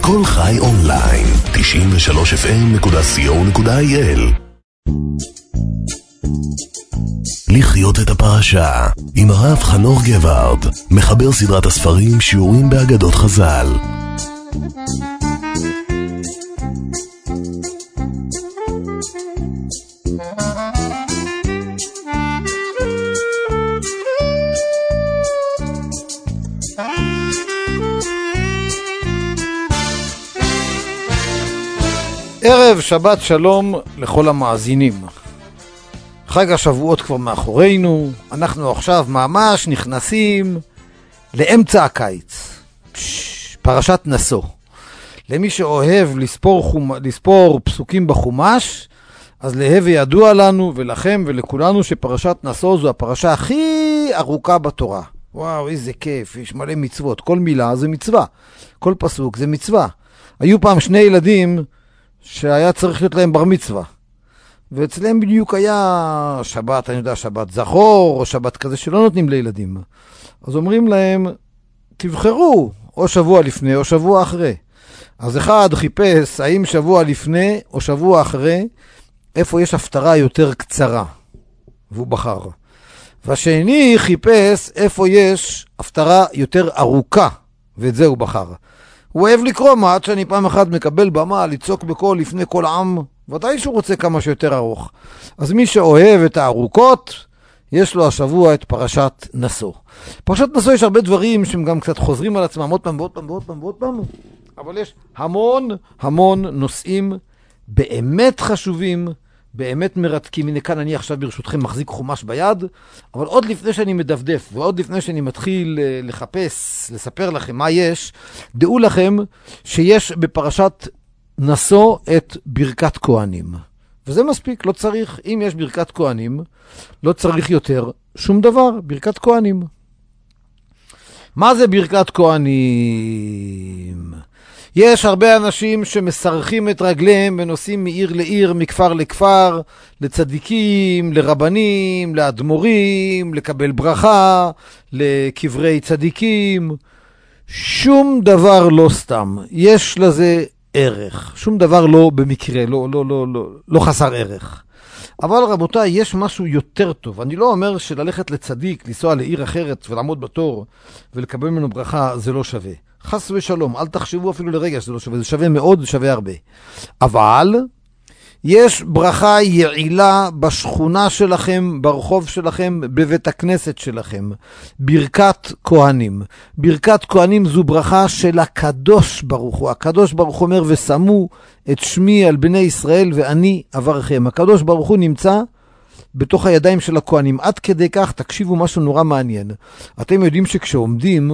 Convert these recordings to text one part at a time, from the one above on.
כל חי אונליין, 93fm.co.il. לחיות את הפרשה עם הרב חנוך גבארד, מחבר סדרת הספרים שיעורים באגדות חז"ל. ערב שבת שלום לכל המאזינים. חג השבועות כבר מאחורינו, אנחנו עכשיו ממש נכנסים לאמצע הקיץ. פרשת נשוא. למי שאוהב לספור פסוקים בחומש, אז להווה ידוע לנו ולכם ולכולנו שפרשת נשוא זו הפרשה הכי ארוכה בתורה. וואו, איזה כיף, יש מלא מצוות. כל מילה זה מצווה, כל פסוק זה מצווה. היו פעם שני ילדים שהיה צריך להיות להם בר מצווה, ואצלם בדיוק היה שבת, אני יודע, שבת זכור או שבת כזה שלא נותנים לילדים. אז אומרים להם, תבחרו או שבוע לפני או שבוע אחרי. אז אחד חיפש האם שבוע לפני או שבוע אחרי איפה יש הפטרה יותר קצרה, והוא בחר. והשני חיפש איפה יש הפטרה יותר ארוכה, ואת זה הוא בחר. הוא אוהב לקרוא מה, עד שאני פעם אחת מקבל במה לצעוק בקול לפני כל עם, ודאי שהוא רוצה כמה שיותר ארוך. אז מי שאוהב את הארוכות, יש לו השבוע את פרשת נשוא. פרשת נשוא יש הרבה דברים שהם גם קצת חוזרים על עצמם עוד פעם ועוד פעם ועוד פעם ועוד פעם, אבל יש המון נושאים באמת חשובים, באמת מרתקים. הנה כאן אני עכשיו ברשותכם מחזיק חומש ביד, אבל עוד לפני שאני מדפדף ועוד לפני שאני מתחיל לחפש, לספר לכם מה יש, דעו לכם שיש בפרשת נשוא את ברכת כהנים. וזה מספיק, לא צריך, אם יש ברכת כהנים, לא צריך יותר שום דבר, ברכת כהנים. מה זה ברכת כהנים? יש הרבה אנשים שמסרחים את רגליהם ונוסעים מעיר לעיר, מכפר לכפר, לצדיקים, לרבנים, לאדמו"רים, לקבל ברכה, לקברי צדיקים. שום דבר לא סתם, יש לזה ערך. שום דבר לא במקרה, לא חסר ערך. אבל רבותיי, יש משהו יותר טוב. אני לא אומר שללכת לצדיק, לנסוע לעיר אחרת ולעמוד בתור ולקבל ממנו ברכה, זה לא שווה. חס ושלום, אל תחשבו אפילו לרגע שזה לא שווה, זה שווה מאוד, זה שווה הרבה. אבל יש ברכה יעילה בשכונה שלכם, ברחוב שלכם, בבית הכנסת שלכם. ברכת כהנים. ברכת כהנים זו ברכה של הקדוש ברוך הוא. הקדוש ברוך הוא אומר, ושמו את שמי על בני ישראל ואני אברכם. הקדוש ברוך הוא נמצא בתוך הידיים של הכהנים. עד כדי כך, תקשיבו משהו נורא מעניין. אתם יודעים שכשעומדים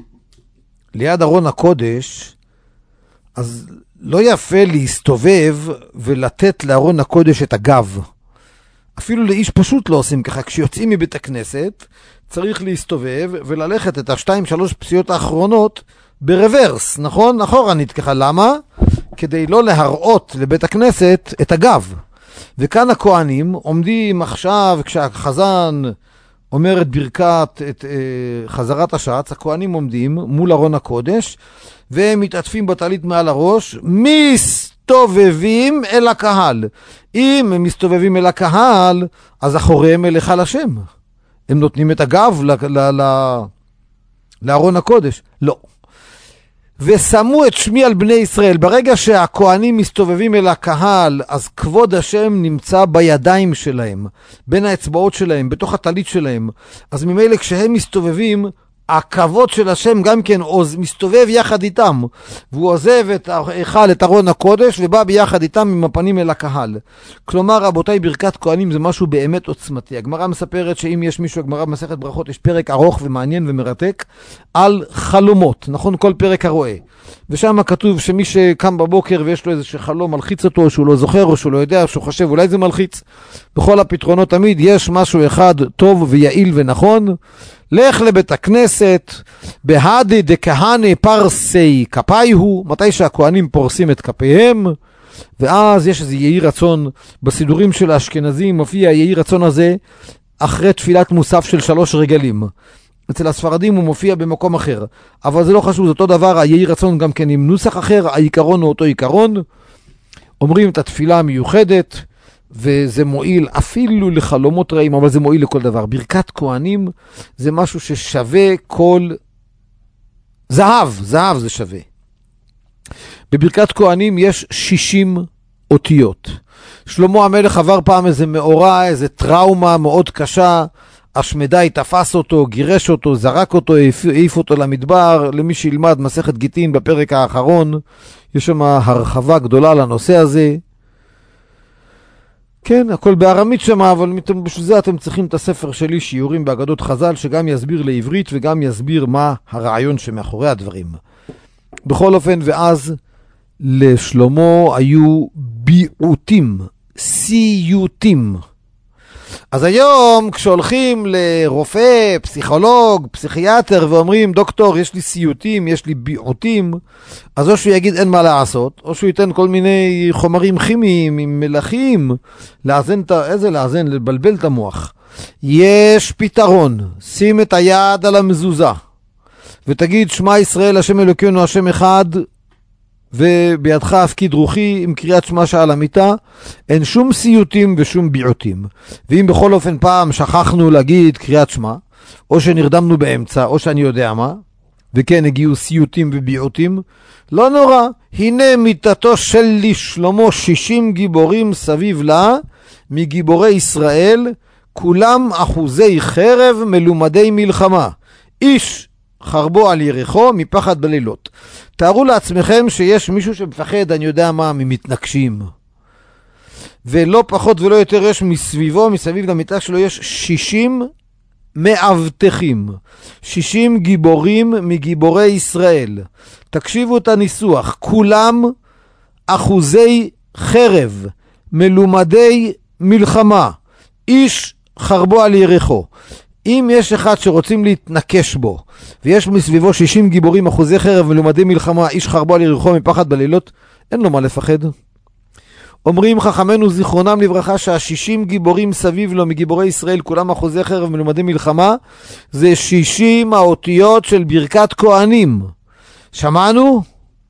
ליד ארון הקודש, אז לא יפה להסתובב ולתת לארון הקודש את הגב. אפילו לאיש פשוט לא עושים ככה. כשיוצאים מבית הכנסת, צריך להסתובב וללכת את ה2-3 פסיעות האחרונות ברוורס, נכון? אחורנית ככה. למה? כדי לא להראות לבית הכנסת את הגב. וכאן הכהנים עומדים עכשיו, כשהחזן אומר את ברכת, את חזרת השץ, הכהנים עומדים מול ארון הקודש, והם מתעטפים בטלית מעל הראש, מסתובבים אל הקהל. אם הם מסתובבים אל הקהל, אז אחוריהם אל היכל השם. הם נותנים את הגב לארון הקודש. לא. ושמו את שמי על בני ישראל. ברגע שהכהנים מסתובבים אל הקהל, אז כבוד השם נמצא בידיים שלהם, בין האצבעות שלהם, בתוך הטלית שלהם. אז ממילא כשהם מסתובבים, הכבוד של השם גם כן מסתובב יחד איתם, והוא עוזב את ההיכל, את ארון הקודש, ובא ביחד איתם עם הפנים אל הקהל. כלומר, רבותיי, ברכת כהנים זה משהו באמת עוצמתי. הגמרא מספרת שאם יש מישהו, הגמרא במסכת ברכות, יש פרק ארוך ומעניין ומרתק על חלומות, נכון? כל פרק הרואה. ושם כתוב שמי שקם בבוקר ויש לו איזה חלום מלחיץ אותו, שהוא לא זוכר או שהוא לא יודע, שהוא חושב אולי זה מלחיץ. בכל הפתרונות תמיד יש משהו אחד טוב ויעיל ונכון. לך לבית הכנסת, בהדי דקהנה פרסי כפיהו, מתי שהכהנים פורסים את כפיהם, ואז יש איזה יהי רצון, בסידורים של האשכנזים מופיע היהי רצון הזה, אחרי תפילת מוסף של 3 רגלים. אצל הספרדים הוא מופיע במקום אחר, אבל זה לא חשוב, זה אותו דבר, היהי רצון גם כן עם נוסח אחר, העיקרון הוא אותו עיקרון, אומרים את התפילה המיוחדת, וזה מועיל אפילו לחלומות רעים, אבל זה מועיל לכל דבר. ברכת כהנים זה משהו ששווה כל זהב, זהב זה שווה. בברכת כהנים יש 60 אותיות. שלמה המלך עבר פעם איזה מאורע, איזה טראומה מאוד קשה, השמדי תפס אותו, גירש אותו, זרק אותו, העיף אותו למדבר. למי שילמד מסכת גיטין בפרק האחרון, יש שם הרחבה גדולה לנושא הזה. כן, הכל בארמית שם, אבל בשביל זה אתם צריכים את הספר שלי, שיעורים באגדות חז"ל, שגם יסביר לעברית וגם יסביר מה הרעיון שמאחורי הדברים. בכל אופן, ואז לשלמה היו ביעותים, סיוטים. אז היום כשהולכים לרופא, פסיכולוג, פסיכיאטר ואומרים, דוקטור, יש לי סיוטים, יש לי ביעותים, אז או שהוא יגיד אין מה לעשות, או שהוא ייתן כל מיני חומרים כימיים עם מלחים, לאזן, לבלבל את המוח. יש פתרון, שים את היד על המזוזה, ותגיד שמע ישראל השם אלוקינו השם אחד, ובידך הפקיד רוחי עם קריאת שמע שעל המיטה. אין שום סיוטים ושום ביעותים. ואם בכל אופן פעם שכחנו להגיד קריאת שמע, או שנרדמנו באמצע, או שאני יודע מה, וכן הגיעו סיוטים וביעותים, לא נורא. הנה מיתתו של שלמה 60 גיבורים סביב לה, מגיבורי ישראל, כולם אחוזי חרב מלומדי מלחמה. איש חרבו על ירחו מפחד בלילות. תארו לעצמכם שיש מישהו שמפחד, אני יודע מה, ממתנגשים. ולא פחות ולא יותר יש מסביבו, מסביב למיטה שלו, יש 60 מאבטחים. 60 גיבורים מגיבורי ישראל. תקשיבו את הניסוח. כולם אחוזי חרב, מלומדי מלחמה. איש חרבו על ירחו. אם יש אחד שרוצים להתנקש בו, ויש מסביבו 60 גיבורים אחוזי חרב מלומדי מלחמה, איש חרבו על ירחו מפחד בלילות, אין לו מה לפחד. אומרים חכמנו זיכרונם לברכה שה60 גיבורים סביב לו מגיבורי ישראל, כולם אחוזי חרב מלומדי מלחמה, זה 60 האותיות של ברכת כהנים. שמענו?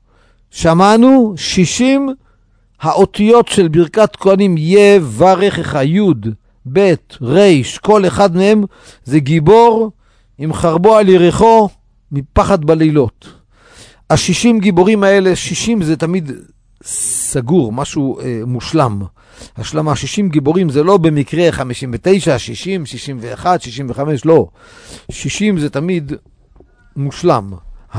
שמענו? 60 האותיות של ברכת כהנים, יברכך, יוד, בית, ריש, כל אחד מהם זה גיבור עם חרבו על ירחו מפחד בלילות. ה60 גיבורים האלה, 60 זה תמיד סגור, משהו מושלם. השלמה, 60 גיבורים זה לא במקרה 59, 60, 61, 65, לא. 60 זה תמיד מושלם.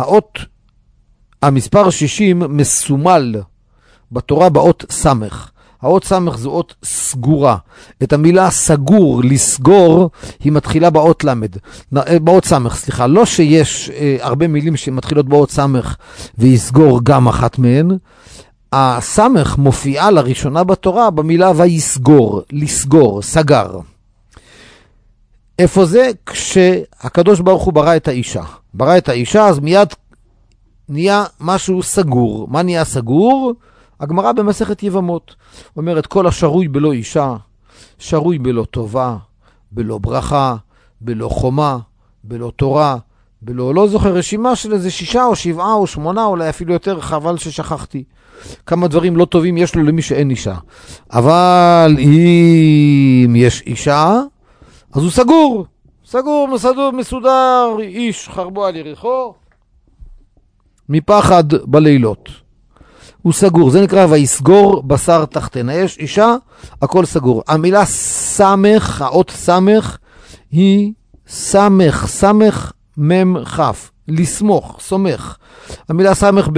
המספר 60 מסומל בתורה באות סמך. האות סמך זו אות סגורה. את המילה סגור, לסגור, היא מתחילה באות למד. באות סמך, סליחה. לא שיש הרבה מילים שמתחילות באות סמך ויסגור גם אחת מהן. הסמך מופיעה לראשונה בתורה במילה ויסגור, לסגור, סגר. איפה זה? כשהקדוש ברוך הוא ברא את האישה. ברא את האישה, אז מיד נהיה משהו סגור. מה נהיה סגור? הגמרא במסכת יבמות אומרת, כל השרוי בלא אישה, שרוי בלא טובה, בלא ברכה, בלא חומה, בלא תורה, בלא, לא זוכר, רשימה של איזה 6 או 7 או 8, אולי אפילו יותר, חבל ששכחתי. כמה דברים לא טובים יש לו למי שאין אישה. אבל אם יש אישה, אז הוא סגור. סגור, מסודר, איש חרבו על ירחו, מפחד בלילות. הוא סגור, זה נקרא ויסגור בשר תחתנה. יש אישה, הכל סגור. המילה סמך, האות סמך, היא סמך, סמך מם חף, לסמוך, סומך. המילה סמך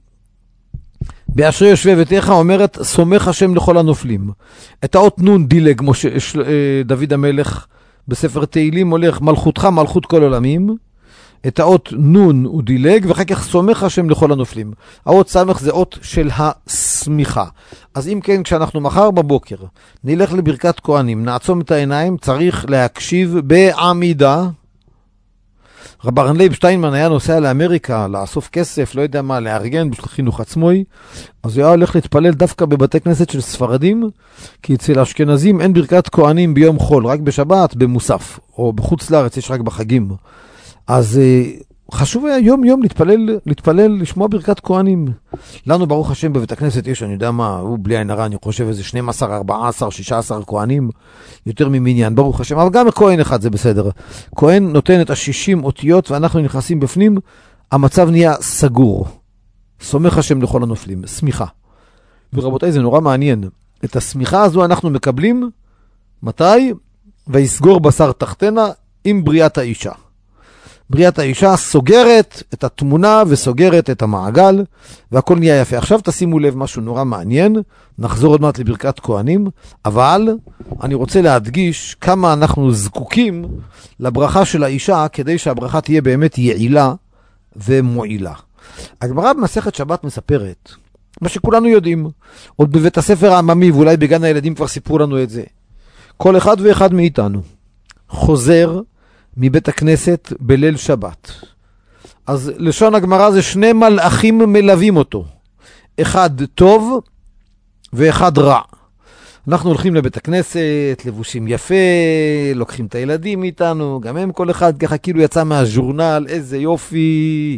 באשרי יושבי ביתך אומרת, סומך השם לכל הנופלים. את האות נון דילג, כמו דוד המלך בספר תהילים הולך, מלכותך מלכות כל עולמים. את האות נון הוא דילג, ואחר כך סומך השם לכל הנופלים. האות סמך זה אות של הסמיכה. אז אם כן, כשאנחנו מחר בבוקר נלך לברכת כהנים, נעצום את העיניים, צריך להקשיב בעמידה. רב ארנלייב שטיינמן היה נוסע לאמריקה, לאסוף כסף, לא יודע מה, לארגן בשביל חינוך עצמוי, אז הוא היה הולך להתפלל דווקא בבתי כנסת של ספרדים, כי אצל אשכנזים אין ברכת כהנים ביום חול, רק בשבת, במוסף, או בחוץ לארץ יש רק בחגים. אז חשוב היה יום יום להתפלל, לשמוע ברכת כהנים. לנו ברוך השם בבית הכנסת יש, אני יודע מה, הוא בלי עין הרע, אני חושב איזה 12, 14, 16 כהנים, יותר ממניין, ברוך השם, אבל גם כהן אחד זה בסדר. כהן נותן את ה-60 אותיות ואנחנו נכנסים בפנים, המצב נהיה סגור. סומך השם לכל הנופלים, סמיכה. ורבותיי, זה נורא מעניין. את הסמיכה הזו אנחנו מקבלים, מתי? ויסגור בשר תחתנה עם בריאת האישה. בריאת האישה סוגרת את התמונה וסוגרת את המעגל, והכל נהיה יפה. עכשיו תשימו לב משהו נורא מעניין, נחזור עוד מעט לברכת כהנים, אבל אני רוצה להדגיש כמה אנחנו זקוקים לברכה של האישה, כדי שהברכה תהיה באמת יעילה ומועילה. הגמרא במסכת שבת מספרת, מה שכולנו יודעים, עוד בבית הספר העממי, ואולי בגן הילדים כבר סיפרו לנו את זה. כל אחד ואחד מאיתנו חוזר מבית הכנסת בליל שבת. אז לשון הגמרא זה 2 מלאכים מלווים אותו. אחד טוב ואחד רע. אנחנו הולכים לבית הכנסת, לבושים יפה, לוקחים את הילדים איתנו, גם הם כל אחד ככה כאילו יצא מהז'ורנל, איזה יופי.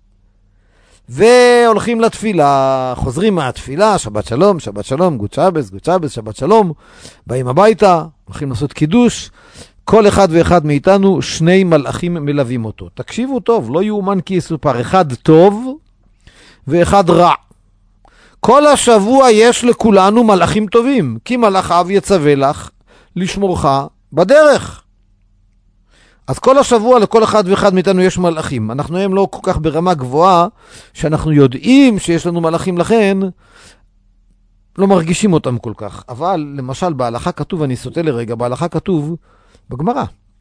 והולכים לתפילה, חוזרים מהתפילה, שבת שלום, גוד שבס, שבת שלום, באים הביתה, הולכים לעשות קידוש, כל אחד ואחד מאיתנו 2 מלאכים מלווים אותו. תקשיבו טוב, לא יאומן כי יסופר, אחד טוב ואחד רע. כל השבוע יש לכולנו מלאכים טובים, כי מלאכיו יצווה לך לשמורך בדרך. אז כל השבוע לכל אחד ואחד מאיתנו יש מלאכים. אנחנו הם לא כל כך ברמה גבוהה, שאנחנו יודעים שיש לנו מלאכים, לכן לא מרגישים אותם כל כך. אבל למשל בהלכה כתוב, אני סוטה לרגע, בהלכה כתוב בגמרא,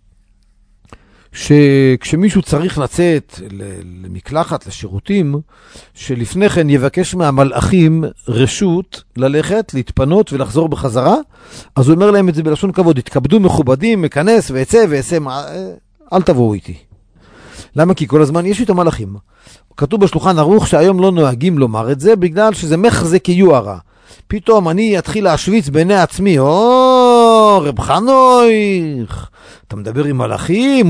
שכשמישהו צריך לצאת למקלחת, לשירותים, שלפני כן יבקש מהמלאכים רשות ללכת, להתפנות ולחזור בחזרה, אז הוא אומר להם את זה בלשון כבוד, התכבדו מכובדים, מכנס ויצא ועשה, אל תבואו איתי. למה? כי כל הזמן יש איתו מלאכים. כתוב בשולחן ערוך שהיום לא נוהגים לומר את זה, בגלל שזה מחזק יוערה. פתאום אני אתחיל להשוויץ בעיני עצמי, רב חנוך, אתה מדבר עם מלאכים?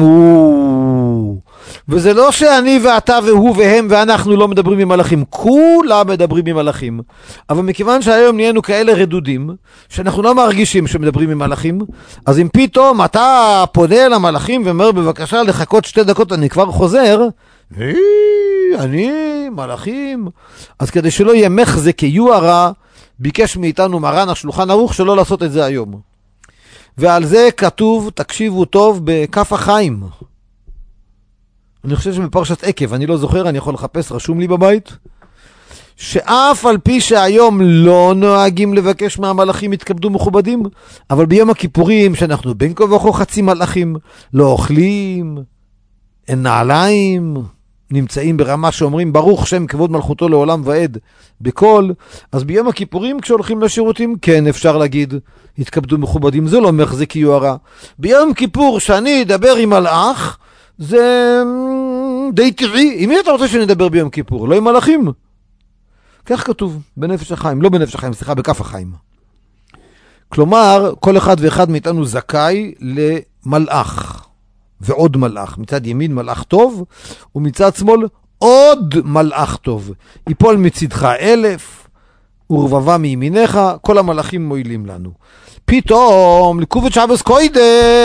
וזה לא שאני ואתה והוא והם ואנחנו לא מדברים עם מלאכים, כולם מדברים עם מלאכים. אבל מכיוון שהיום נהיינו כאלה רדודים, שאנחנו לא מרגישים שמדברים עם מלאכים, אז אם פתאום אתה פונה למלאכים ואומר בבקשה לחכות 2 דקות, אני כבר חוזר, אני מלאכים. אז כדי שלא יהיה מחזק יוערה, ביקש מאיתנו מרן השולחן ערוך שלא לעשות את זה היום. ועל זה כתוב, תקשיבו טוב, בכף החיים. אני חושב שבפרשת עקב, אני לא זוכר, אני יכול לחפש, רשום לי בבית, שאף על פי שהיום לא נוהגים לבקש מהמלאכים יתכבדו מכובדים, אבל ביום הכיפורים, שאנחנו בין כה וכה חצי מלאכים, לא אוכלים, אין נעליים, נמצאים ברמה שאומרים ברוך שם כבוד מלכותו לעולם ועד בכל, אז ביום הכיפורים כשהולכים לשירותים כן אפשר להגיד יתכבדו מכובדים, זה לא מחזק יוערה. ביום כיפור שאני אדבר עם מלאך זה די טבעי. עם מי אתה רוצה שנדבר ביום כיפור? לא עם מלאכים. כך כתוב בנפש החיים, לא בנפש החיים, סליחה, בכף החיים. כלומר כל אחד ואחד מאיתנו זכאי למלאך ועוד מלאך, מצד ימין מלאך טוב, ומצד שמאל עוד מלאך טוב. יפול מצדך 1000, ורבבה מימינך, כל המלאכים מועילים לנו. פתאום, לקובת שבס קוידש,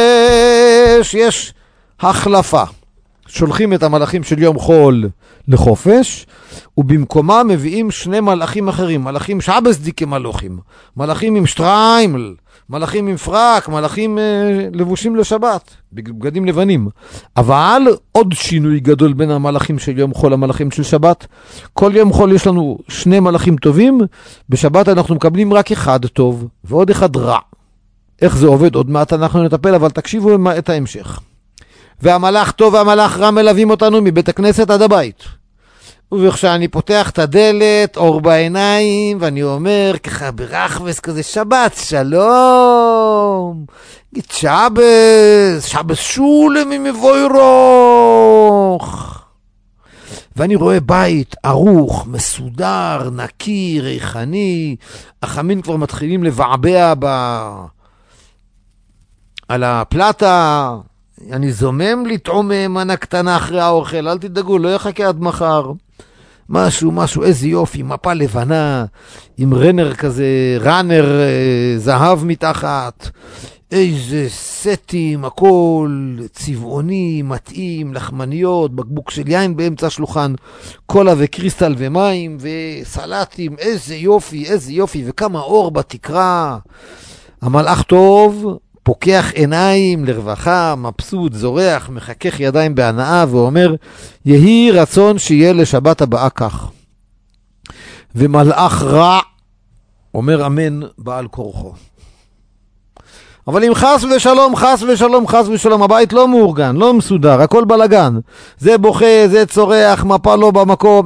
יש החלפה. שולחים את המלאכים של יום חול לחופש, ובמקומה מביאים 2 מלאכים אחרים, מלאכים שבס דיקי מלאכים, מלאכים עם שטריימל, מלאכים עם פרק, מלאכים לבושים לשבת, בגדים לבנים. אבל עוד שינוי גדול בין המלאכים של יום חול למלאכים של שבת. כל יום חול יש לנו 2 מלאכים טובים, בשבת אנחנו מקבלים רק 1 טוב ועוד 1 רע. איך זה עובד? עוד מעט אנחנו נטפל, אבל תקשיבו את ההמשך. והמלאך טוב והמלאך רע מלווים אותנו מבית הכנסת עד הבית. וכשאני פותח את הדלת, אור בעיניים, ואני אומר ככה ברחבס כזה, שבת שלום, שבס שולם עם מבוי רוח. ואני רואה בית ערוך, מסודר, נקי, ריחני, החמין כבר מתחילים לבעבע על הפלטה, אני זומם לטעום מנה קטנה אחרי האוכל, אל תדאגו, לא יחכה עד מחר. משהו, איזה יופי, מפה לבנה, עם ראנר זהב מתחת, איזה סטים, הכל צבעוני, מתאים, לחמניות, בקבוק של יין באמצע השולחן, קולה וקריסטל ומים וסלטים, איזה יופי, וכמה אור בתקרה. המלאך טוב, פוקח עיניים לרווחה, מבסוט, זורח, מחכך ידיים בהנאה ואומר, יהי רצון שיהיה לשבת הבאה כך. ומלאך רע אומר אמן בעל כורחו. אבל אם חס ושלום, הבית לא מאורגן, לא מסודר, הכל בלגן. זה בוכה, זה צורח, מפה לא במקום,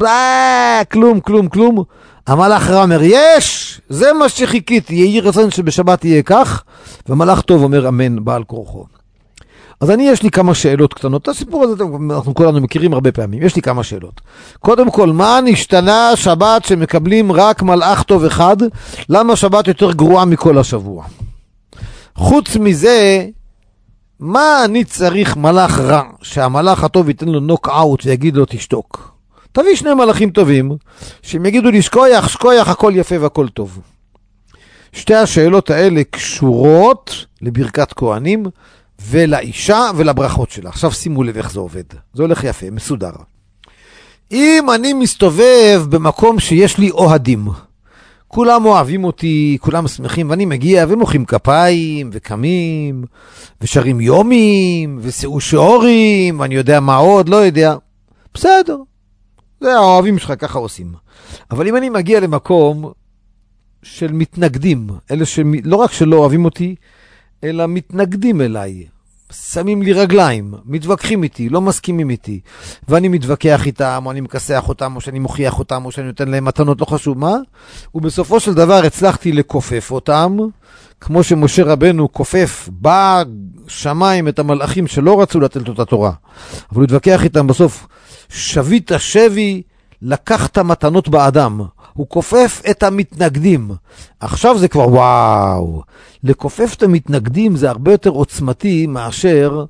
כלום. המלאך רע אומר, זה מה שחיכיתי, יהי רצון שבשבת יהיה כך, ומלאך טוב אומר אמן בעל כורחו. אז יש לי כמה שאלות קטנות. את הסיפור הזה אנחנו כולנו מכירים הרבה פעמים. יש לי כמה שאלות. קודם כל, מה נשתנה שבת שמקבלים רק מלאך טוב אחד? למה שבת יותר גרועה מכל השבוע? חוץ מזה, מה אני צריך מלאך רע, שהמלאך הטוב ייתן לו נוק אאוט ויגיד לו תשתוק? תביא שני מלאכים טובים, שהם יגידו לי שכויח, הכל יפה והכל טוב. שתי השאלות האלה קשורות לברכת כהנים, ולאישה ולברכות שלה. עכשיו שימו לב איך זה עובד. זה הולך יפה, מסודר. אם אני מסתובב במקום שיש לי אוהדים, כולם אוהבים אותי, כולם שמחים, ואני מגיע ומוחאים כפיים, וקמים, ושרים יומים, ושאו שעורים, ואני יודע מה עוד, לא יודע. בסדר. זה האוהבים שלך, ככה עושים. אבל אם אני מגיע למקום של מתנגדים, אלה שלא רק שלא אוהבים אותי, אלא מתנגדים אליי, שמים לי רגליים, מתווכחים איתי, לא מסכימים איתי, ואני מתווכח איתם, או אני מקסח אותם, או שאני מוכיח אותם, או שאני נותן להם מתנות, לא חשוב מה, ובסופו של דבר הצלחתי לקופף אותם, כמו שמשה רבנו קופף בשמיים את המלאכים שלא רצו לתת את התורה, אבל הוא התווכח איתם בסוף, שבית שבי, לקחת מתנות באדם, הוא קופף את המתנגדים. עכשיו זה כבר וואו. לקופף את המתנגדים זה הרבה יותר עוצמתי מאשר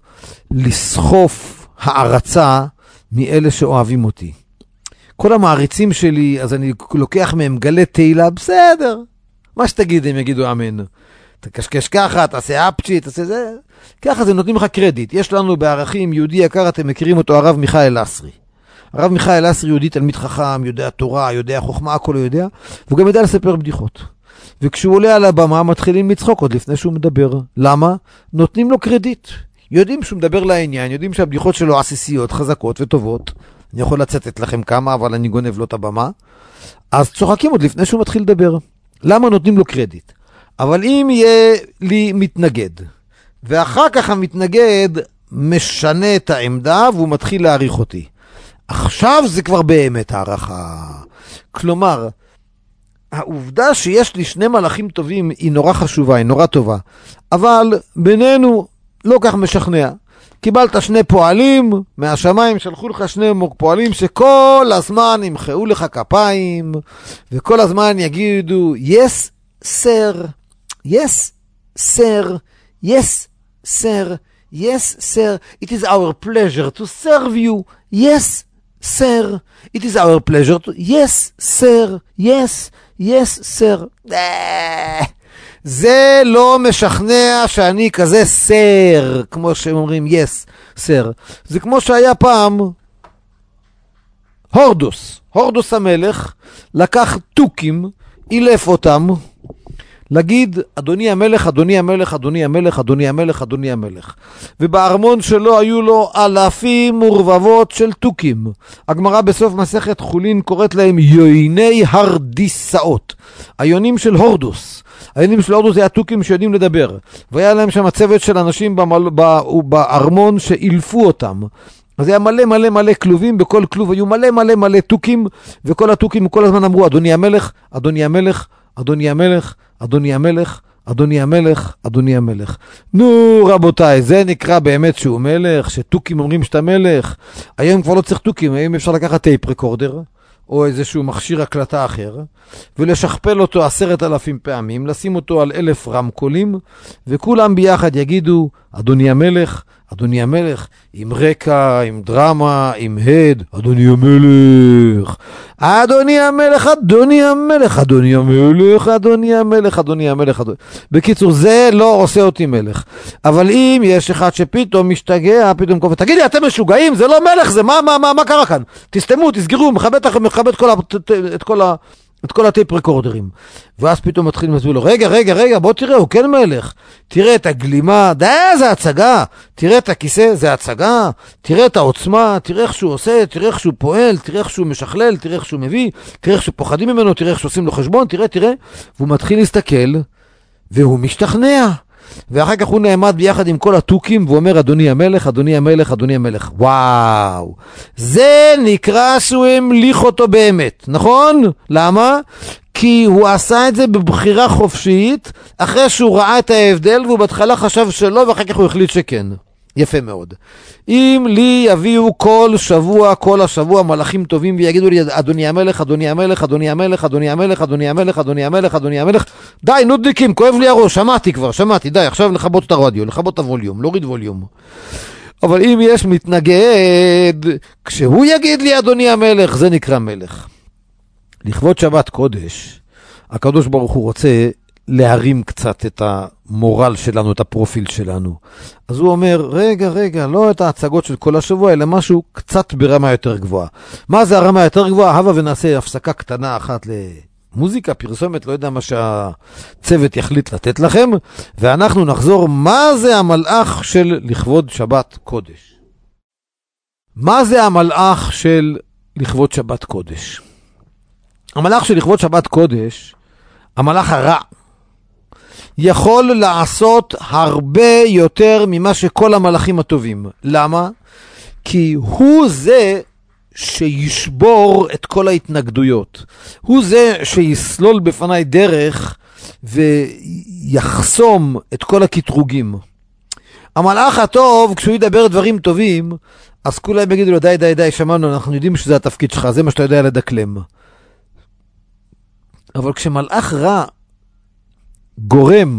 לסחוף הערצה מאלה שאוהבים אותי. כל המעריצים שלי, אז אני לוקח מהם גלי תהילה, בסדר. מה שתגיד הם יגידו אמן. תקשקש ככה, תעשה אפצ'י, תעשה זה. ככה זה נותנים לך קרדיט. יש לנו בערכים יהודי יקר, אתם מכירים אותו, הרב מיכאל אסרי. הרב מיכאל אסרי יהודי תלמיד חכם, יודע תורה, יודע חוכמה, הכל יודע, והוא גם יודע לספר בדיחות. וכשהוא עולה על הבמה, מתחילים לצחוק עוד לפני שהוא מדבר. למה? נותנים לו קרדיט. יודעים שהוא מדבר לעניין, יודעים שהבדיחות שלו עסיסיות, חזקות וטובות. אני יכול לצטט לכם כמה, אבל אני גונב לו את הבמה. אז צוחקים עוד לפני שהוא מתחיל לדבר. למה נותנים לו קרדיט? אבל אם יהיה לי מתנגד, ואחר כך המתנגד משנה את העמדה, והוא מתחיל להעריך אותי. עכשיו זה כבר באמת הערכה. כלומר, העובדה שיש לי שני מלאכים טובים היא נורא חשובה, היא נורא טובה. אבל בינינו לא כך משכנע. קיבלת שני פועלים, מהשמיים שלחו לך שני פועלים שכל הזמן ימחאו לך כפיים, וכל הזמן יגידו, yes, sir, yes, sir, yes, sir, yes, sir, it is our pleasure to serve you, yes, sir, it is our pleasure to, yes, sir, yes, yes, sir. זה לא משכנע שאני כזה סר, כמו שהם אומרים, yes, סר. זה כמו שהיה פעם הורדוס המלך, לקח תוכים, אילף אותם, להגיד, אדוני המלך, אדוני המלך, אדוני המלך, אדוני המלך, אדוני המלך. ובארמון שלו היו לו אלפים ורבבות של תוכים. הגמרא בסוף מסכת חולין קוראת להם יויני הרדיסאות. היונים של הורדוס. היונים של הורדוס זה התוכים שיודעים לדבר. והיה להם שם צוות של אנשים בארמון שאילפו אותם. אז היה מלא כלובים, בכל כלוב היו מלא תוכים, וכל התוכים כל הזמן אמרו, אדוני המלך, אדוני המלך, אדוני המלך, אדוני המלך, אדוני המלך, אדוני המלך. נו רבותיי, זה נקרא באמת שהוא מלך, שתוכים אומרים שאתה מלך. היום כבר לא צריך תוכים, היום אפשר לקחת טייפ רקורדר, או איזשהו מכשיר הקלטה אחר, ולשכפל אותו 10,000 פעמים, לשים אותו על 1,000 רמקולים, וכולם ביחד יגידו, אדוני המלך, אדוני המלך, עם רקע, עם דרמה, עם הד, אדוני המלך, אדוני המלך, אדוני המלך, אדוני המלך, אדוני המלך, אדוני המלך, בקיצור, זה לא עושה אותי מלך. אבל אם יש אחד שפתאום משתגע, פתאום קופץ, תגידי, אתם משוגעים? זה לא מלך, זה מה קרה כאן? תסתמו, תסגרו, מכבד את כל הטייפ רקורדרים. ואז פתאום מתחילים להסביר לו, רגע, בוא תראה, הוא כן מלך. תראה את הגלימה, זה הצגה. תראה את הכיסא, זה הצגה. תראה את העוצמה, תראה איך שהוא עושה, תראה איך שהוא פועל, תראה איך שהוא משכלל, תראה איך שהוא מביא, תראה איך שפוחדים ממנו, תראה איך שעושים לו חשבון, תראה. והוא מתחיל להסתכל, והוא משתכנע. ואחר כך הוא נעמד ביחד עם כל הטוקים, והוא אומר, אדוני המלך, אדוני המלך, אדוני המלך. וואו, זה נקרא שהוא המליך אותו באמת, נכון? למה? כי הוא עשה את זה בבחירה חופשית, אחרי שהוא ראה את ההבדל, והוא בהתחלה חשב שלא, ואחר כך הוא החליט שכן. יפה מאוד. אם לי יביאו כל השבוע מלאכים טובים ויגידו לי, אדוני המלך, אדוני המלך, אדוני המלך, אדוני המלך, אדוני המלך, אדוני המלך, אדוני המלך, די, נודניקים, כואב לי הראש, שמעתי, די, עכשיו לכבות את הרדיו, לכבות את הווליום, להוריד ווליום. אבל אם יש מתנגד, כשהוא יגיד לי, אדוני המלך, זה נקרא מלך. לכבוד שבת קודש, הקדוש ברוך הוא רוצה להרים קצת את המורל שלנו, את הפרופיל שלנו. אז הוא אומר, רגע, לא את ההצגות של כל השבוע, אלא משהו קצת ברמה יותר גבוהה. מה זה הרמה יותר גבוהה? הבה ונעשה הפסקה קטנה אחת למוזיקה, פרסומת, לא יודע מה שהצוות יחליט לתת לכם, ואנחנו נחזור, מה זה המלאך של לכבוד שבת קודש? מה זה המלאך של לכבוד שבת קודש? המלאך של לכבוד שבת קודש, המלאך הרע, יכול לעשות הרבה יותר ממה שכל המלאכים הטובים. למה? כי הוא זה שישבור את כל ההתנגדויות. הוא זה שיסלול בפני דרך ויחסום את כל הקטרוגים. המלאך הטוב, כשהוא ידבר דברים טובים, אז כולם יגידו לו, די, שמענו, אנחנו יודעים שזה התפקיד שלך, זה מה שאתה יודע לדקלם. אבל כשמלאך רע גורם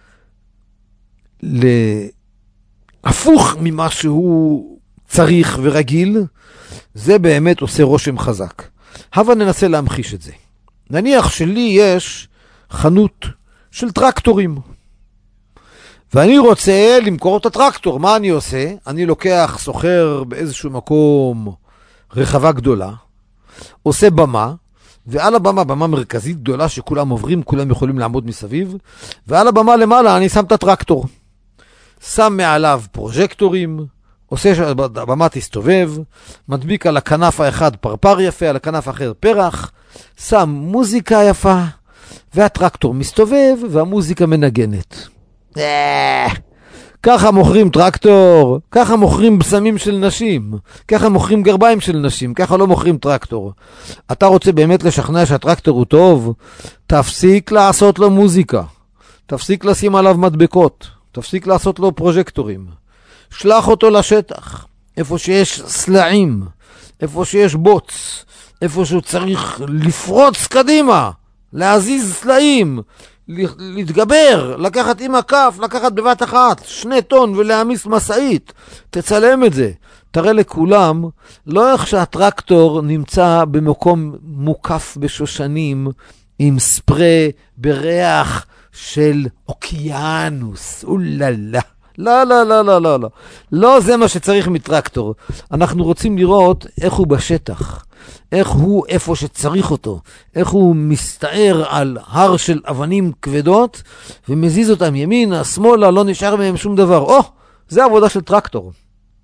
להפוך ממה שהוא צריך ורגיל, זה באמת עושה רושם חזק. הבה ננסה להמחיש את זה. נניח שלי יש חנות של טרקטורים, ואני רוצה למכור את הטרקטור. מה אני עושה? אני לוקח, סוחר באיזשהו מקום רחבה גדולה, עושה במה, ועל הבמה, במה מרכזית גדולה שכולם עוברים, כולם יכולים לעמוד מסביב, ועל הבמה למעלה אני שם את הטרקטור. שם מעליו פרוז'קטורים, עושה שהבמה תסתובב, מדביק על הכנף האחד פרפר יפה, על הכנף האחר פרח, שם מוזיקה יפה, והטרקטור מסתובב והמוזיקה מנגנת. ככה מוכרים טרקטור, ככה מוכרים בשמים של נשים, ככה מוכרים גרביים של נשים, ככה לא מוכרים טרקטור. אתה רוצה באמת לשכנע שהטרקטור הוא טוב? תפסיק לעשות לו מוזיקה, תפסיק לשים עליו מדבקות, תפסיק לעשות לו פרוז'קטורים. שלח אותו לשטח, איפה שיש סלעים, איפה שיש בוץ, איפה שהוא צריך לפרוץ קדימה, להזיז סלעים, להתגבר, לקחת עם הכף, לקחת בבת אחת 2 טון ולהעמיס מסעית. תצלם את זה, תראה לכולם, לא איך שהטרקטור נמצא במקום מוקף בשושנים עם ספרי בריח של אוקיינוס. אוללה, לא, לא זה מה שצריך מטרקטור. אנחנו רוצים לראות איך הוא בשטח, איך הוא איפה שצריך אותו, איך הוא מסתער על הר של אבנים כבדות ומזיז אותם ימינה, שמאלה, לא נשאר מהם שום דבר. זה עבודה של טרקטור.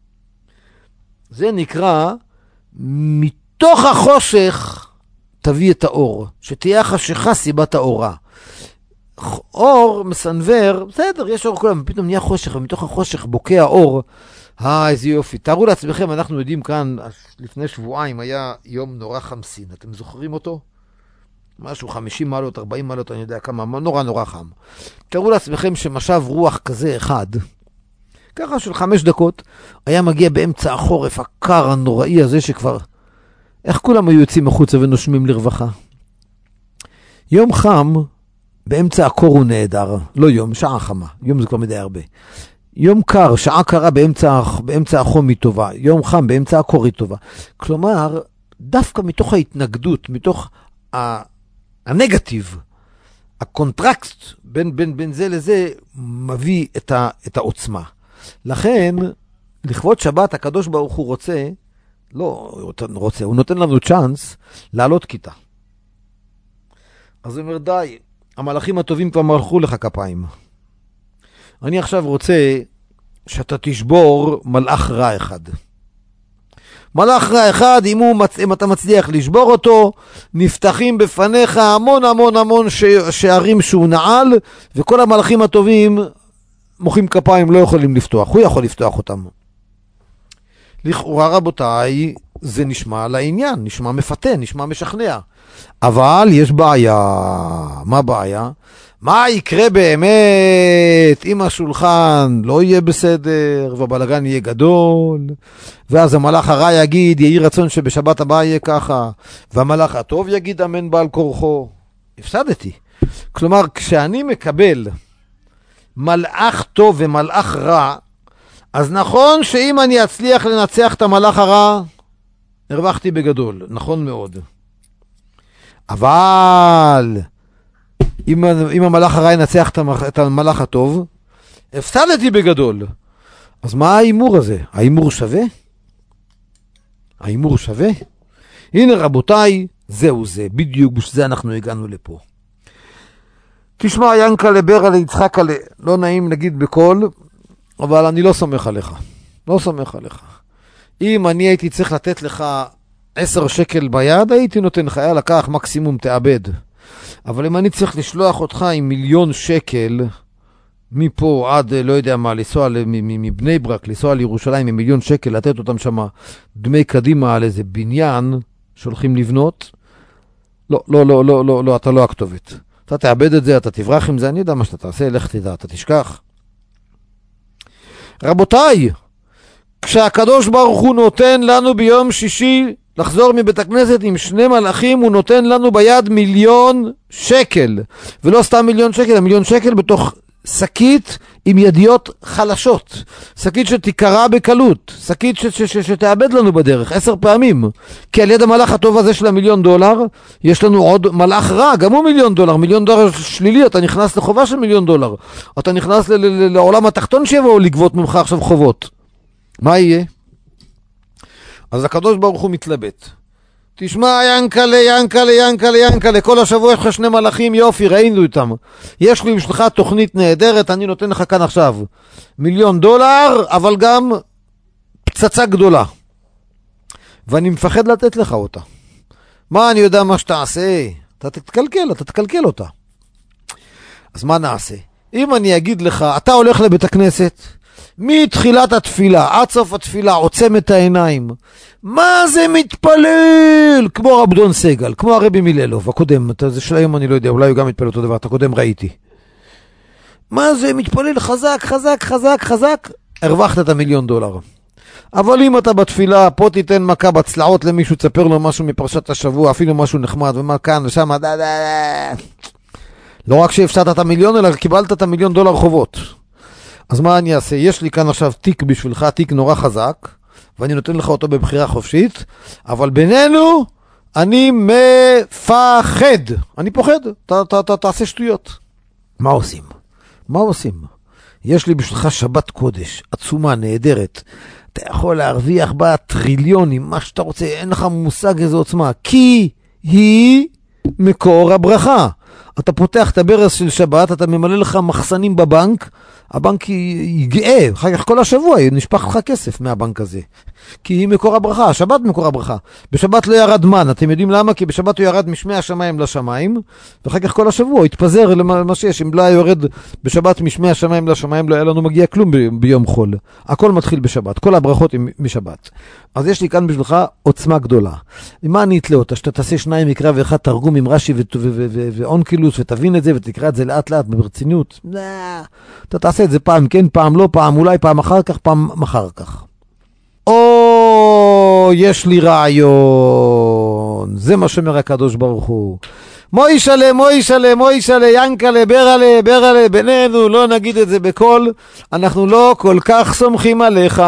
זה נקרא מתוך החושך תביא את האור, שתהיה החשיכה סיבת האורה. אור מסנבר, בסדר, יש אור כולם, פתאום נהיה חושך, ומתוך החושך בוקע אור. איזה יופי. תארו לעצמכם, אנחנו יודעים כאן, לפני שבועיים היה יום נורא חמסין. אתם זוכרים אותו? משהו 50 מעלות, 40 מעלות, אני יודע כמה, נורא חם. תארו לעצמכם שמשב רוח כזה אחד, ככה של 5 דקות, היה מגיע באמצע החורף, הקר הנוראי הזה שכבר, איך כולם היו יוצאים החוצה ונושמים לרווחה? יום חם, באמצע הקור הוא נהדר. לא יום, שעה חמה. יום זה כבר מדי הרבה. יום קר, שעה קרה באמצע החום היא טובה, יום חם באמצע הקור היא טובה. כלומר, דווקא מתוך ההתנגדות, מתוך הנגטיב, הקונטרקט בין זה לזה מביא את העוצמה. לכן, לכבוד שבת הקדוש ברוך הוא רוצה, הוא נותן לנו צ'אנס לעלות כיתה. אז הוא אומר, די, המלאכים הטובים כבר מלכו לך כפיים. אני עכשיו רוצה שאתה תשבור מלאך רע אחד. מלאך רע אחד, אם אתה מצליח לשבור אותו, נפתחים בפניך המון שערים שהוא נעל, וכל המלאכים הטובים מוחאים כפיים, לא יכולים לפתוח. הוא יכול לפתוח אותם. לכאורה רבותיי, זה נשמע לעניין, נשמע מפתה, נשמע משכנע. אבל יש בעיה. מה בעיה? מה יקרה באמת אם השולחן לא יהיה בסדר והבלגן יהיה גדול, ואז המלאך הרע יגיד יהי רצון שבשבת הבאה יהיה ככה, והמלאך הטוב יגיד אמן בעל כורחו. הפסדתי. כלומר, כשאני מקבל מלאך טוב ומלאך רע, אז נכון שאם אני אצליח לנצח את המלאך הרע, הרווחתי בגדול, נכון מאוד. אבל אם המלאך הרע ינצח את המלאך הטוב, הפסדתי בגדול. אז מה האימור הזה? האימור שווה? האימור שווה? הנה רבותיי, זהו זה, בדיוק בשביל זה אנחנו הגענו לפה. תשמע, ינקלה ברלה יצחקלה, לא נעים להגיד בקול, אבל אני לא סומך עליך. לא סומך עליך. אם אני הייתי צריך לתת לך 10 שקל ביד, הייתי נותן לך, יאללה, קח, מקסימום תאבד. אבל אם אני צריך לשלוח אותך עם 1,000,000 שקל, מפה עד, לא יודע מה, לנסוע מבני ברק, לנסוע לירושלים עם 1,000,000 שקל, לתת אותם שם דמי קדימה על איזה בניין שהולכים לבנות, לא, אתה לא הכתובת. אתה תאבד את זה, אתה תברח עם זה, אני יודע מה שאתה תעשה, לך תדע, אתה תשכח. רבותיי, כשהקדוש ברוך הוא נותן לנו ביום שישי לחזור מבית הכנסת עם 2 מלאכים, הוא נותן לנו ביד 1,000,000 שקל. ולא סתם 1,000,000 שקל, 1,000,000 שקל בתוך שקית עם ידיות חלשות. שקית שתיקרה בקלות. שקית שתאבד לנו בדרך 10 פעמים. כי על יד המלאך הטוב הזה של $1,000,000, יש לנו עוד מלאך רע, גם הוא $1,000,000. $1,000,000 שלילי, אתה נכנס לחובה של $1,000,000. אתה נכנס לעולם התחתון שיבואו לגבות ממך עכשיו חובות. מה יהיה? אז הקדוש ברוך הוא מתלבט. תשמע, ינקלה, כל השבוע יש לך 2 מלאכים, יופי, ראינו איתם. יש לי בשבילך תוכנית נהדרת, אני נותן לך כאן עכשיו $1,000,000, אבל גם פצצה גדולה. ואני מפחד לתת לך אותה. מה אני יודע מה שתעשה? אתה תקלקל אותה. אז מה נעשה? אם אני אגיד לך, אתה הולך לבית הכנסת, מתחילת התפילה, עד סוף התפילה, עוצם את העיניים. מה זה מתפלל? כמו רב דון סגל, כמו הרבי מיללוב, הקודם, זה של היום אני לא יודע, אולי הוא גם מתפלל אותו דבר, את הקודם ראיתי. מה זה מתפלל? חזק, הרווחת את $1,000,000. אבל אם אתה בתפילה, פה תיתן מכה בצלעות למישהו, תספר לו משהו מפרשת השבוע, אפילו משהו נחמד, ומה כאן ושם, לא רק שהפסדת את $1,000,000, אלא קיבלת את $1,000,000 חובות. אז מה אני אעשה? יש לי כאן עכשיו תיק בשבילך, תיק נורא חזק, ואני נותן לך אותו בבחירה חופשית, אבל בינינו אני מפחד. אני פוחד, תעשה שטויות. מה עושים? יש לי בשבילך שבת קודש, עצומה, נהדרת. אתה יכול להרוויח בה טריליונים, מה שאתה רוצה, אין לך מושג איזו עוצמה, כי היא מקור הברכה. אתה פותח את הברז של שבת, אתה ממלא לך מחסנים בבנק, הבנק יגאה, אחר כך כל השבוע נשפך לך כסף מהבנק הזה. כי היא מקור הברכה, השבת מקור הברכה. בשבת לא ירד מן, אתם יודעים למה? כי בשבת הוא ירד משמי השמיים לשמיים, ואחר כך כל השבוע הוא התפזר למה שיש. אם לא היה יורד בשבת משמי השמיים לשמיים, לא היה לנו מגיע כלום ביום חול. הכל מתחיל בשבת, כל הברכות משבת. אז יש לי כאן בשבילך עוצמה גדולה. מה אני אתלה אותה? שאתה תעשה 2 מקרא ו1 תרגום עם רש"י ואונקילוס, ותבין את זה ותקרא את זה לאט לאט ברצינות. אתה תעשה את זה פעם כן, פעם לא, פעם אולי, פעם אחר כך, פעם אחר כך. יש לי רעיון. זה מה שאומר הקדוש ברוך הוא. מוישלה, מוישלה, מוישלה, ינקלה, ברלה, ברלה, בינינו, לא נגיד את זה בקול, אנחנו לא כל כך סומכים עליך.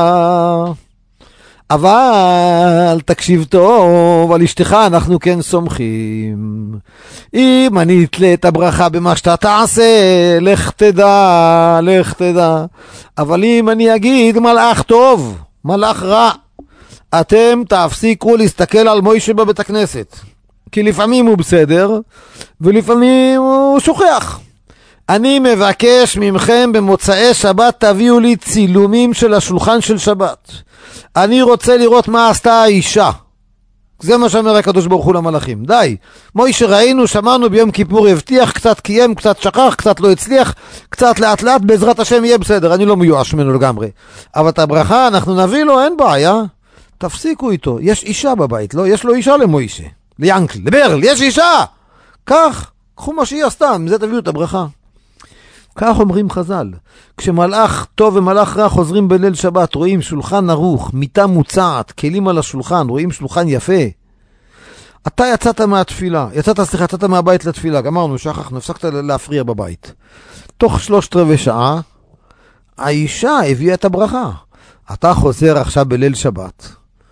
אבל תקשיב טוב, על אשתך אנחנו כן סומכים. אם אני אתלה את הברכה במה שאתה תעשה, לך תדע, לך תדע. אבל אם אני אגיד מלאך טוב, מלאך רע, אתם תפסיקו להסתכל על מוישה בבית הכנסת. כי לפעמים הוא בסדר, ולפעמים הוא שוכח. אני מבקש ממכם במוצאי שבת תביאו לי צילומים של השולחן של שבת. אני רוצה לראות מה עשתה האישה. זה מה שאומר הקדוש ברוך הוא למלאכים. די. מוישה ראינו, שמענו ביום כיפור, הבטיח, קצת קיים, קצת שכח, קצת לא הצליח, קצת לאט לאט, בעזרת השם יהיה בסדר. אני לא מיואש ממנו לגמרי. אבל את הברכה אנחנו נביא לו, אין בעיה. תפסיקו איתו. יש אישה בבית, לא? יש לו אישה למוישה. ליאנקל, לברל, יש אישה! כך, קחו מה שהיא עשתה, מזה תביאו את הברכה. כך אומרים חז"ל, כשמלאך טוב ומלאך רע חוזרים בליל שבת, רואים שולחן ערוך, מיטה מוצעת, כלים על השולחן, רואים שולחן יפה. אתה יצאת מהתפילה, יצאת מהבית לתפילה, גמרנו, שכחנו, הפסקת להפריע בבית. תוך 3/4 שעה, האישה הביאה את הברכה. אתה חוזר עכשיו בליל שבת,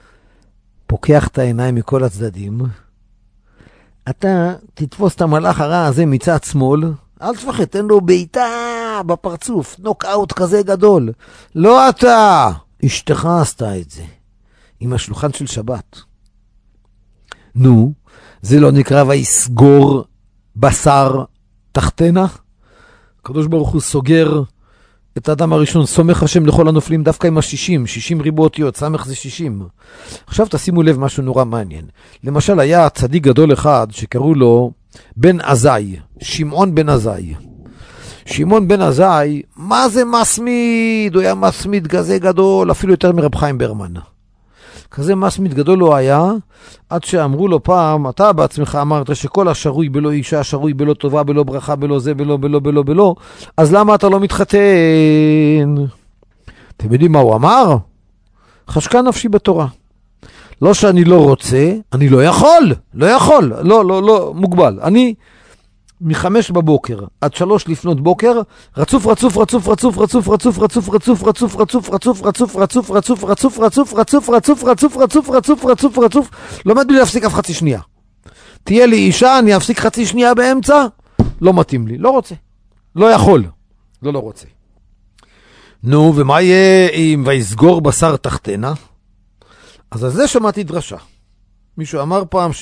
פוקח את העיניים מכל הצדדים, אתה תתפוס את המלאך הרע הזה מצד שמאל, אל תפחד, תן לו ביתה בפרצוף, נוקאוט כזה גדול. לא אתה, אשתך עשתה את זה, עם השולחן של שבת. נו, זה לא נקרא ויסגור בשר תחתנה? הקדוש ברוך הוא סוגר את האדם הראשון, סומך השם לכל הנופלים, דווקא עם 60 ריבו אותיות, סמך זה 60. עכשיו תשימו לב משהו נורא מעניין. למשל היה צדיק גדול אחד שקראו לו בן עזאי, שמעון בן עזאי. שמעון בן עזאי, מה זה מסמיד? הוא היה מסמיד כזה גדול, אפילו יותר מרב חיים ברמן. כזה מסמיד גדול הוא היה, עד שאמרו לו פעם, אתה בעצמך אמרת שכל השרוי בלא אישה, שרוי בלא טובה, בלא ברכה, בלא זה, בלא, אז למה אתה לא מתחתן? אתם יודעים מה הוא אמר? חשקה נפשי בתורה. לא שאני לא רוצה, אני לא יכול, לא, מוגבל. אני מ5 בבוקר עד 3 לפנות בוקר, רצוף, לא מדלי להפסיק אף חצי שנייה. תהיה לי אישה, אני אפסיק חצי שנייה באמצע, לא מתאים לי, לא רוצה, לא יכול, לא רוצה. נו, ומה יהיה אם ויסגור בשר תחתנה? אז על זה שמעתי דרשה. מישהו אמר פעם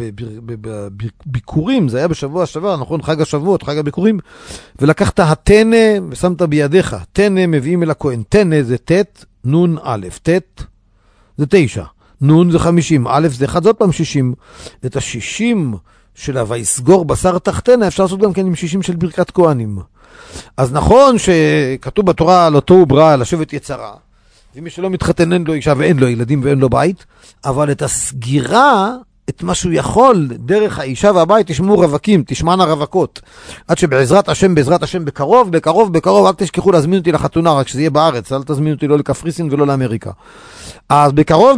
שבביקורים, זה היה בשבוע שעבר, נכון? חג השבועות, חג הביקורים, ולקחת התנה ושמת בידיך. תנה מביאים אל הכהן. תנה זה ת' נון א', ת' זה 9, נון זה 50, א' זה 1, זאת פעם 60. את ה-60 של ויסגור בשר תחתנה אפשר לעשות גם כן עם 60 של ברכת כהנים. אז נכון שכתוב בתורה על אותו ברא לשבת יצרה, ומי שלא מתחתן אין לו אישה ואין לו ילדים ואין לו בית, אבל את הסגירה, את מה שהוא יכול, דרך האישה והבית, תשמעו רווקים, תשמענה רווקות, עד שבעזרת השם, בקרוב, אל תשכחו להזמין אותי לחתונה, רק שזה יהיה בארץ, אל תזמין אותי לא לקפריסין ולא לאמריקה. אז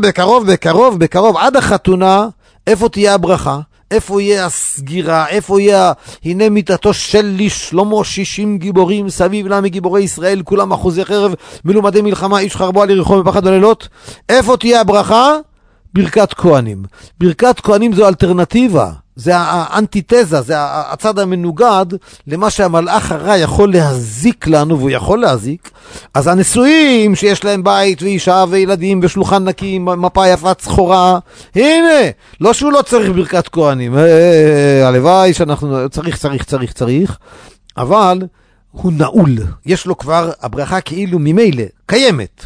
בקרוב, עד החתונה, איפה תהיה הברכה? איפה יהיה הסגירה? איפה יהיה, הנה מיתתו של שלמה 60 גיבורים סביב לה מגיבורי ישראל, כולם אחוזי חרב, מלומדי מלחמה, איש חרבו על יריחו מפחד ולילות. איפה תהיה הברכה? ברכת כהנים. ברכת כהנים זו אלטרנטיבה, זה האנטיתזה, זה הצד המנוגד למה שהמלאך הרע יכול להזיק לנו, והוא יכול להזיק. אז הנשואים שיש להם בית ואישה וילדים ושלוחן נקי, מפה יפה צחורה, הנה, לא שהוא לא צריך ברכת כהנים, הלוואי שאנחנו צריך, אבל הוא נעול, יש לו כבר הברכה כאילו ממילא, קיימת.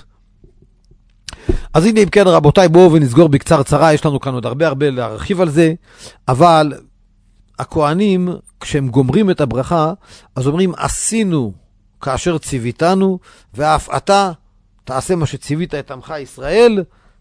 אז הנה אם כן רבותיי, בואו ונסגור בקצר צרה, יש לנו כאן עוד הרבה להרחיב על זה, אבל הכהנים כשהם גומרים את הברכה, אז אומרים עשינו כאשר ציוויתנו, ואף אתה תעשה מה שציווית את עמך ישראל,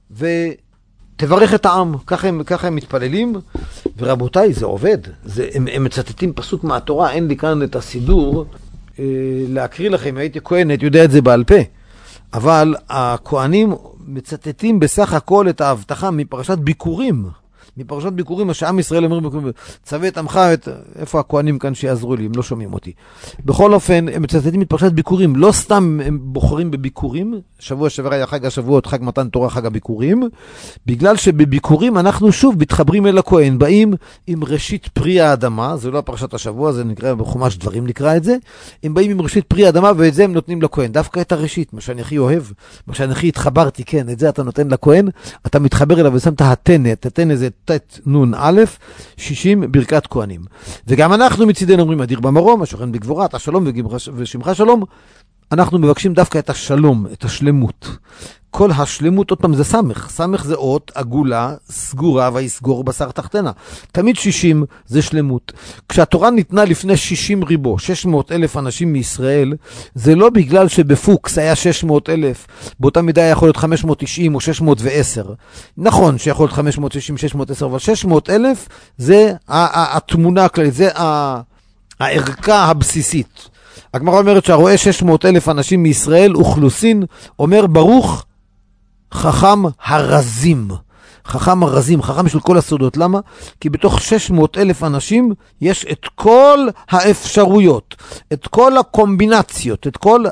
ותברך את העם. ככה הם מתפללים, ורבותיי זה עובד, הם מצטטים פסוק מהתורה, אין לי כאן את הסידור להקריא לכם, הייתי כהנת, יודע את זה בעל פה, אבל הכהנים מצטטים בסך הכל את ההבטחה מפרשת ביקורים. מפרשת ביקורים, מה שעם ישראל אומר, צווה את עמך, איפה הכהנים כאן שיעזרו לי, הם לא שומעים אותי. בכל אופן, הם מצטטים את פרשת ביקורים, לא סתם הם בוחרים בביקורים, שבוע שעבר היה חג השבועות, חג מתן תורה, חג הביקורים, בגלל שבביקורים אנחנו שוב מתחברים אל הכהן, באים עם ראשית פרי האדמה, זה לא פרשת השבוע, זה נקרא בחומש דברים נקרא את זה, הם באים עם ראשית פרי האדמה ואת זה הם נותנים לכהן, דווקא את הראשית, מה שאני הכי אוהב, מה שאני הכי התחברתי, כן, את זה אתה נותן לכהן, אתה מתחבר אליו ושם את התנא זה תת נון א' 60 ברכת כהנים. וגם אנחנו מצידנו אומרים, אדיר במרום, השוכן בגבורה, אתה שלום ושמך שלום, אנחנו מבקשים דווקא את השלום, את השלמות. כל השלמות, עוד פעם זה סמך. סמך זה אות, עגולה, סגורה, ויסגור בשר תחתנה. תמיד 60 זה שלמות. כשהתורה ניתנה לפני 60 ריבו, 600,000 אנשים מישראל, זה לא בגלל שבפוקס היה 600,000, באותה מידה יכול להיות 590 או 610. נכון שיכול להיות 560, 610, אבל 600,000 זה התמונה הכללית, זה הערכה הבסיסית. הגמרא אומרת שהרואה 600,000 אנשים מישראל, אוכלוסין, אומר ברוך חכם הרזים. חכם הרזים, חכם של כל הסודות. למה? כי בתוך 600,000 אנשים יש את כל האפשרויות, את כל הקומבינציות, את כל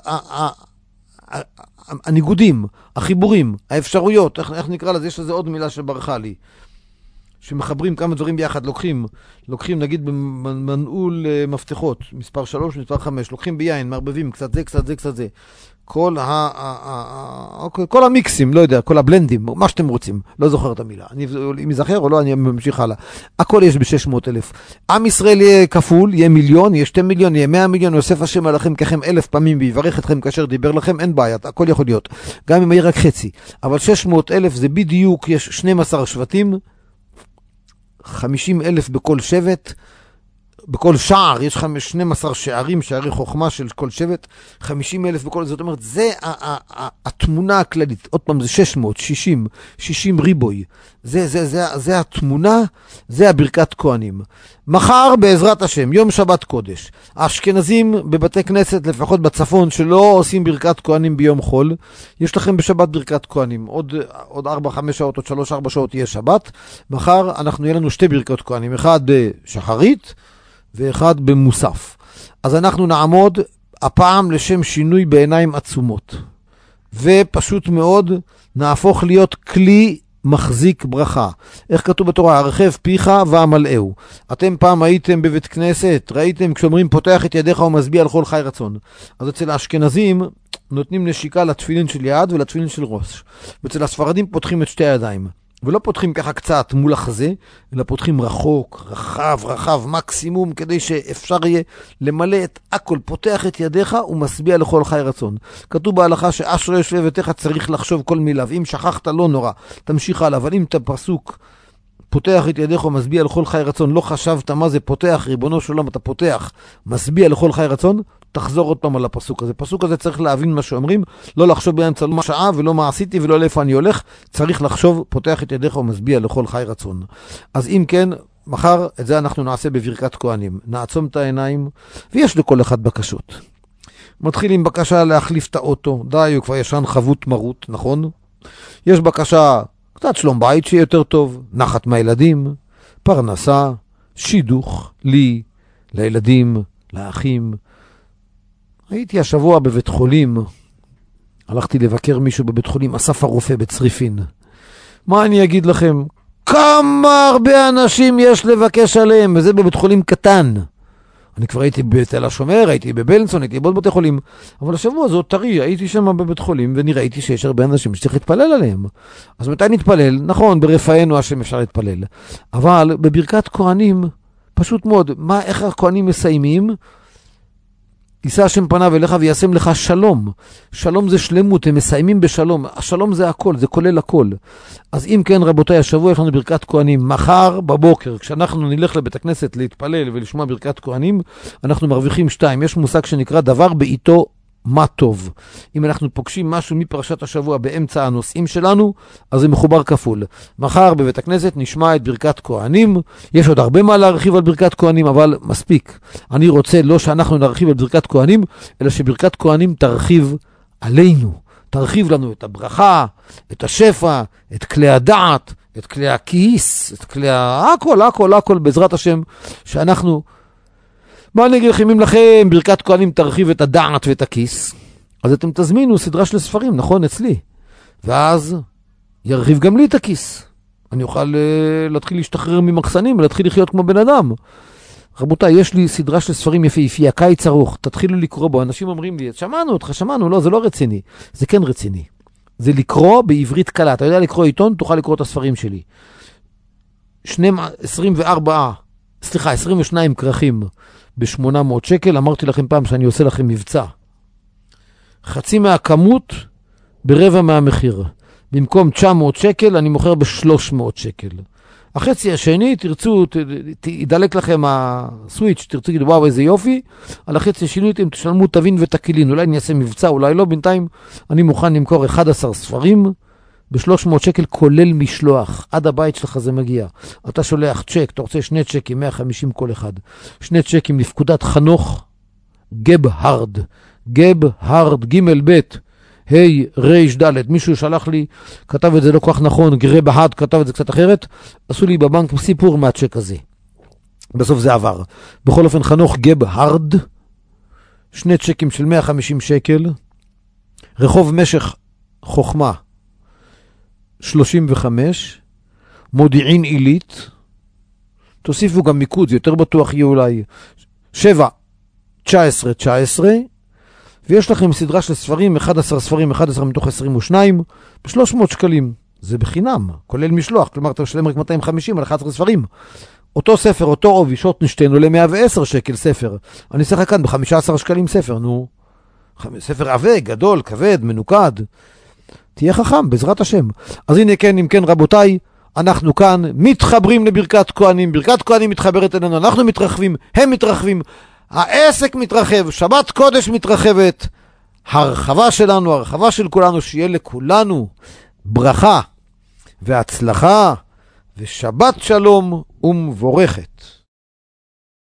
הניגודים, החיבורים, האפשרויות. איך נקרא לזה? יש לזה עוד מילה שברכה לי. שמחברים כמה דברים ביחד, לוקחים נגיד במנעול מפתחות, מספר 3, מספר 5, לוקחים ביין, מערבבים, קצת זה, קצת זה, קצת זה. כל המיקסים, לא יודע, כל הבלנדים, מה שאתם רוצים, לא זוכר את המילה. אם יזכר או לא, אני ממשיך הלאה. הכל יש ב-600,000. עם ישראל יהיה כפול, יהיה מיליון, יהיה 2 מיליון, יהיה 100 מיליון, יוסף השם עליכם ככם 1,000 פעמים, ויברך אתכם כאשר דיבר לכם, אין בעיה, הכל יכול להיות. גם אם יהיה רק חצי. אבל 600,000 זה בדיוק, יש 12 שבטים, 50,000 בכל שבט, בכל שער, יש 12 שערים, שערי חוכמה של כל שבט, 50,000 בכל, זאת אומרת, זה התמונה הכללית, עוד פעם זה 60 ריבוי, זה התמונה, זה הברכת כהנים. מחר בעזרת השם, יום שבת קודש, האשכנזים בבתי כנסת, לפחות בצפון, שלא עושים ברכת כהנים ביום חול, יש לכם בשבת ברכת כהנים, עוד 4-5 שעות, עוד 3-4 שעות יהיה שבת, מחר יהיה לנו 2 ברכות כהנים, אחד בשחרית, ואחד במוסף. אז אנחנו נעמוד הפעם לשם שינוי בעיניים עצומות. ופשוט מאוד נהפוך להיות כלי מחזיק ברכה. איך כתוב בתורה? הרחב פיך והמלאהו. אתם פעם הייתם בבית כנסת, ראיתם כשאומרים פותח את ידיך ומשביע לכל חי רצון. אז אצל האשכנזים נותנים נשיקה לתפילין של יד ולתפילין של ראש. ואצל הספרדים פותחים את 2 הידיים. ולא פותחים ככה קצת מול החזה, אלא פותחים רחוק, רחב, מקסימום, כדי שאפשר יהיה למלא את הכל, פותח את ידיך ומשביע לכל חי רצון. כתוב בהלכה שאשרי יושבי ביתך צריך לחשוב כל מילה, ואם שכחת לא נורא, תמשיך הלאה, אבל אם את הפסוק פותח את ידיך ומשביע לכל חי רצון, לא חשבת מה זה פותח, ריבונו של עולם אתה פותח, משביע לכל חי רצון, תחזור עוד פעם על הפסוק הזה. הפסוק הזה צריך להבין מה שאומרים, לא לחשוב באמצע מה שעה ולא מה עשיתי ולא לאיפה אני הולך, צריך לחשוב, פותח את ידיך ומשביע לכל חי רצון. אז אם כן, מחר את זה אנחנו נעשה בברכת כהנים. נעצום את העיניים, ויש לכל אחד בקשות. מתחיל עם בקשה להחליף את האוטו, די, הוא כבר ישן חבוט מרות, נכון? יש בקשה, קצת שלום בית שיהיה יותר טוב, נחת מהילדים, פרנסה, שידוך, לי, לילדים, לאחים. הייתי השבוע בבית חולים, הלכתי לבקר מישהו בבית חולים, אסף הרופא בצריפין. מה אני אגיד לכם? כמה הרבה אנשים יש לבקש עליהם, וזה בבית חולים קטן. אני כבר הייתי בתל השומר, הייתי בבלינסון, הייתי בעוד בתי חולים, אבל השבוע זאת טרי, הייתי שם בבית חולים, ואני ראיתי שיש הרבה אנשים שצריך להתפלל עליהם. אז מתי נתפלל? נכון, ברפאנו השם אפשר להתפלל. אבל בברכת כהנים, פשוט מאוד, איך הכהנים מסיימים? יישא השם פניו אליך וישם לך שלום. שלום זה שלמות, הם מסיימים בשלום. השלום זה הכל, זה כולל הכל. אז אם כן, רבותיי, השבוע יש לנו ברכת כהנים. מחר בבוקר, כשאנחנו נלך לבית הכנסת להתפלל ולשמוע ברכת כהנים, אנחנו מרוויחים 2. יש מושג שנקרא דבר בעיתו מה טוב. אם אנחנו פוגשים משהו מפרשת השבוע באמצע הנושאים שלנו, אז זה מחובר כפול. מחר בבית הכנסת נשמע את ברכת כהנים. יש עוד הרבה מה להרחיב על ברכת כהנים, אבל מספיק. אני רוצה לא שאנחנו נרחיב על ברכת כהנים, אלא שברכת כהנים תרחיב עלינו. תרחיב לנו את הברכה, את השפע, את כלי הדעת, את כלי הכיס, את כלי הכל, בעזרת השם, שאנחנו, מה אני אגיד לכם, אם לכם ברכת כהנים תרחיב את הדעת ואת הכיס, אז אתם תזמינו סדרה של ספרים, נכון, אצלי, ואז ירחיב גם לי את הכיס. אני אוכל להתחיל להשתחרר ממחסנים ולהתחיל לחיות כמו בן אדם. רבותיי, יש לי סדרה של ספרים יפהפי, הקיץ ארוך, תתחילו לקרוא בו. אנשים אומרים לי, שמענו אותך, שמענו, לא, זה לא רציני. זה כן רציני. זה לקרוא בעברית קלה. אתה יודע לקרוא עיתון, תוכל לקרוא את הספרים שלי. 22 כרכים ב-800 שקל. אמרתי לכם פעם שאני עושה לכם מבצע. חצי מהכמות ברבע מהמחיר. במקום 900 שקל, אני מוכר ב-300 שקל. החצי השני, תרצו, ידלק לכם הסוויץ', תרצו, תגידו, וואו, איזה יופי. על החצי השני, אתם תשלמו תבין ותקילין. אולי אני אעשה מבצע, אולי לא. בינתיים, אני מוכן למכור 11 ספרים ב-300 שקל, כולל משלוח. עד הבית שלך זה מגיע. אתה שולח צ'ק, אתה רוצה 2 צ'קים, 150 כל אחד. 2 צ'קים לפקודת חנוך, גב הרד, ג' ב', היי, רייש דלת, מישהו שלח לי, כתב את זה לא כל כך נכון, גרה בהד, כתב את זה קצת אחרת, עשו לי בבנק סיפור מהצ'ק הזה. בסוף זה עבר. בכל אופן, חנוך גב הרד, 2 צ'קים של 150 שקל, רחוב משך חוכמה, 35, מודיעין עילית, תוסיפו גם מיקוד, זה יותר בטוח יהיה אולי, 7, 19, 19, ויש לכם סדרה של ספרים, 11 ספרים, 11 מתוך 22, ב-300 שקלים. זה בחינם, כולל משלוח. כלומר, אתה משלם רק 250 על 11 ספרים. אותו ספר, אותו עובי, שוטנשטיין, עולה 110 שקל ספר. אני אעשה כאן ב-15 שקלים ספר, נו. ספר עבה, גדול, כבד, מנוקד. תהיה חכם, בעזרת השם. אז הנה כן, אם כן, רבותיי, אנחנו כאן מתחברים לברכת כהנים. ברכת כהנים מתחברת אלינו, אנחנו מתרחבים, הם מתרחבים. העסק מתרחב, שבת קודש מתרחבת, הרחבה שלנו, הרחבה של כולנו, שיהיה לכולנו ברכה והצלחה ושבת שלום ומבורכת.